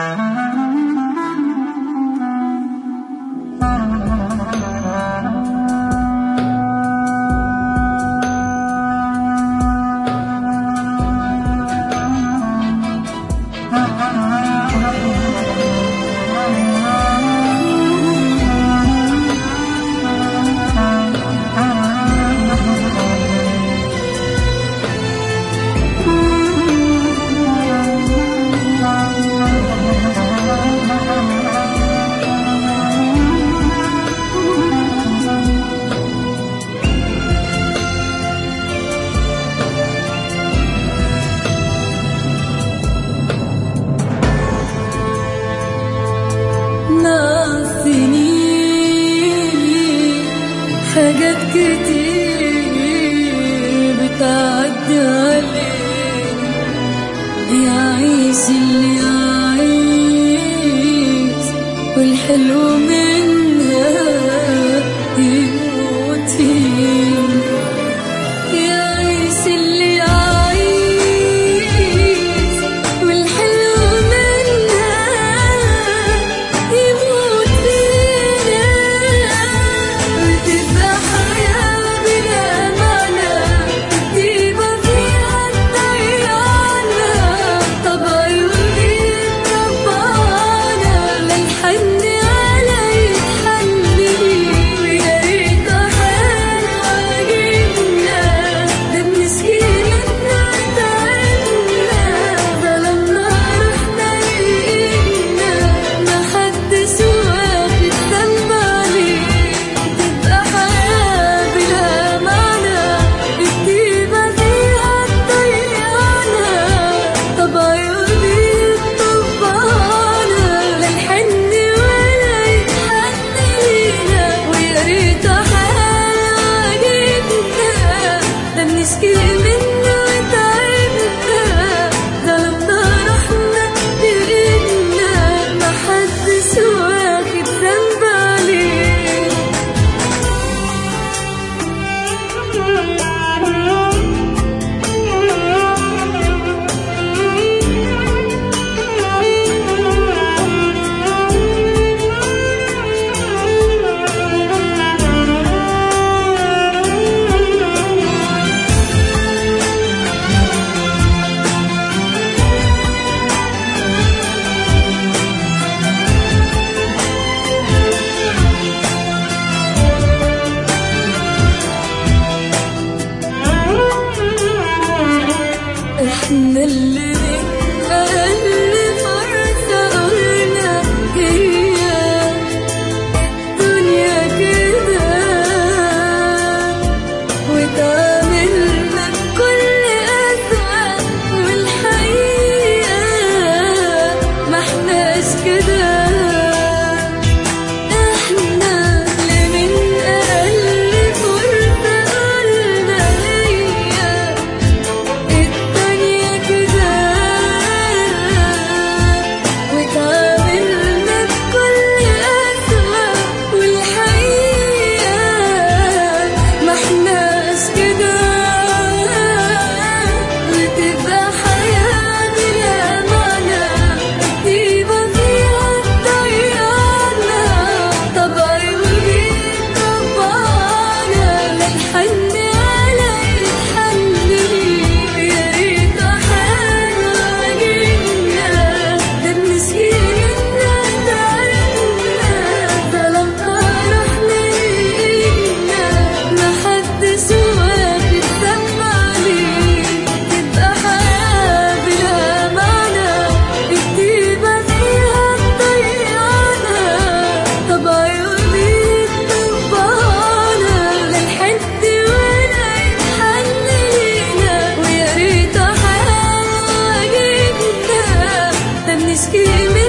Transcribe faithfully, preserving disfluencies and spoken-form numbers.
حاجات كتير بتعدي علينا، يعيش اللي يعيش والحلو منها يموت فيه، يعيش اللي يعيش والحلو منها يموت فينا، وتبقى حياة بلا معنى تجيبها فيها الضيانة، طب عيوني طبعنا للحن على يتحني، ويا ريت حال عاجبنا ده بنسكينتنا تعبنا، ظلمنا رحنا لقينا ما حدش واخد ذنب عليه، تبقى حياة بلا معنى بتجيبها فيها الضيانة، طب عيوني طبعنا للحن ولا يتحن لينا، ويا ريت حال عاجبنا ده بنشكي منه وتعبنا، ظلمنا رحنا بإيدنا ما حدش واخد ذنب عليه. احنا اللي أقل فرصة قلنا هي الدنيا كده، وتعاملنا بكل أسوأ، والحقيقة ما احناش كده، احنا اللي من أقل فرصة قلنا هي الدنيا كده، وتعاملنا بكل أسوأ، والحقيقة ما احناش كده، وتبقى حياة بلا معنى تجيبها فيها الضيانة، طب عيوني طبعنا للحن على يتحني، ويا ريت حال عاجبنا ده بنسكينتنا تعبنا، ظلمنا رحنا لقينا ما حدش واخد ذنب عليه، تبقى حياة بلا معنى بتجيبها فيها الضيانة، طب عيوني طبعنا للحن ولا يتحن لينا، ويا ريت حال عاجبنا ده بنشكي